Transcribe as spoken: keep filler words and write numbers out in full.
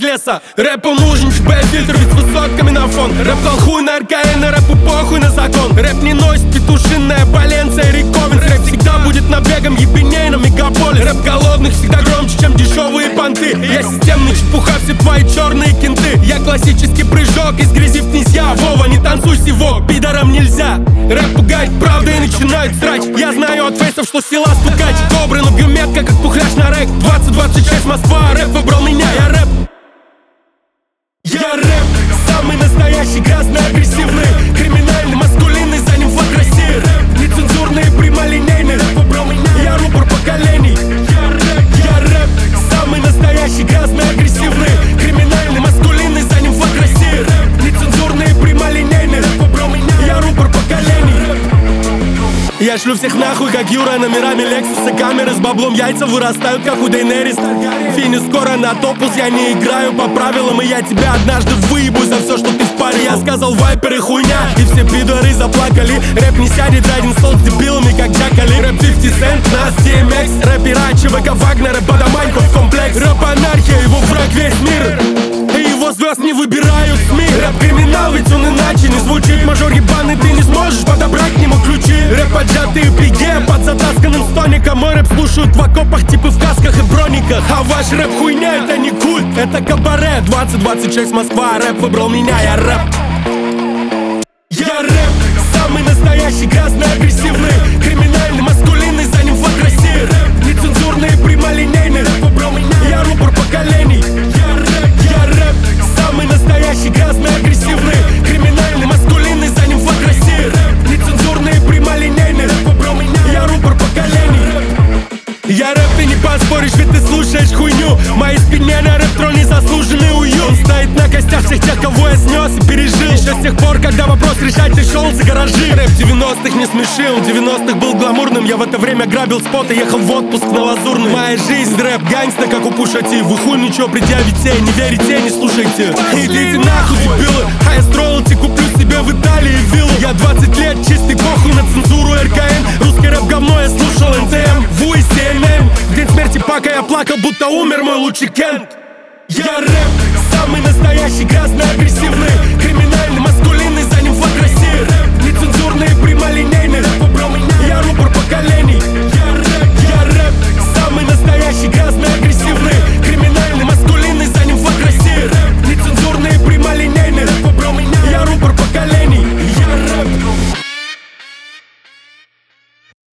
леса. Рэпу нужен ЧБ-фильтр, ведь с высотками на фон. Рэп колхуй на РКН, рэпу похуй на закон. Рэп не носит петушиная Валенция, Риковин. Рэп всегда будет набегом, ебеней на мегаполис. Рэп голодных всегда громче, чем дешевые понты. Я системный чепуха, все твои черные кенты. Я классический прыжок из грязи в князья. Вова, не танцуй сего, пидорам нельзя. Рэп пугает правда и начинают срач. Я знаю от фейсов, что сила стукач. Добрый, но бьюметка, как пухляш на рэк. Двадцать двадцать шесть Москва, рэп выбрал меня, я рэп. Я рэп, самый настоящий, грязный, агрессивный, криминальный, маскулинный, за ним флаг России. Рэп, нецензурный, прямолинейный, рэп выбрал меня, я рупор поколений. Я рэп, я рэп, самый настоящий, грязный, агрессивный, криминальный, маскулинный, за ним флаг России. Рэп, нецензурный, прямолинейный, рэп выбрал меня, я рупор поколений. Я шлю всех нахуй, как Юра, номерами Лексуса. Камеры с баблом, яйца вырастают, как у Дейнерис. Фини скоро на топус, я не играю по правилам. И я тебя однажды выебу за все, что ты в паре. Я сказал вайперы хуйня, и все пидоры заплакали. Рэп не сядет за один стол с дебилами, как Джакали. Рэп пятьдесят Cent, нас Ди Эм Экс. Рэп Ирачи, ВК Вагнер, рэп Адаманьков комплекс. Рэп анархия, его враг весь мир. И его звезд не выбирают СМИ. Рэп криминал, ведь он иначе не звучит. Мажор ебаный, ты не сможешь подобрать к нему ключи. Рэп поджатые пиге под затасканным стоником. Мой рэп слушают в окопах, типы в касках и брониках. А ваш рэп хуйня, это не культ, это кабаре. Двадцать двадцать шесть Москва, рэп выбрал меня, я рэп. Я рэп, самый настоящий, грязный, агрессивный, криминальный, маскулинный, за ним флаг России. Рэп, нецензурный, прямолинейный, рэп выбрал меня, я рупор поколений. Я рэп, я рэп, самый настоящий, грязный, агрессивный, криминальный, маскулинный, за ним флаг России. Рэп, нецензурный, прямолинейный, рэп выбрал меня, я рупор поколений. Я рэп, ты не поспоришь, ведь ты слушаешь хуйню. В моей спине на рэп-троне заслуженный уют. Он стоит на костях всех тех, кого я снес и пережил. Еще с тех пор, когда вопрос решать, ты шел за гаражи. Рэп девяностых не смешил, в девяностых был гламурным. Я в это время грабил спот и ехал в отпуск на Лазурный. Моя жизнь рэп гангста, как у Пуша Ти. Вы хуй ничего предъявите, не верите, не слушайте. Идите нахуй, дебилы, а я строил и куплю себе в Италии виллу. Я двадцать лет, чистый похуй на цензуру РКН. Русский рэп говно, я слушал эн тэ эм, Ву и Си Эн Эн. В день смерти Пака я плакал, будто умер мой лучший Кент. Я рэп, самый настоящий, грязный, агрессивный,